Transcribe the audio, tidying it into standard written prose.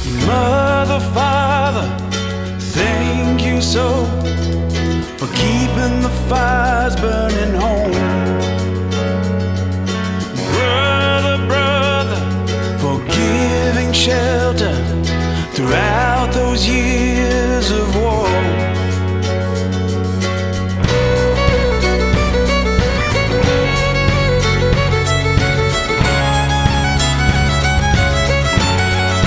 Mother, Father, thank you so for keeping the fire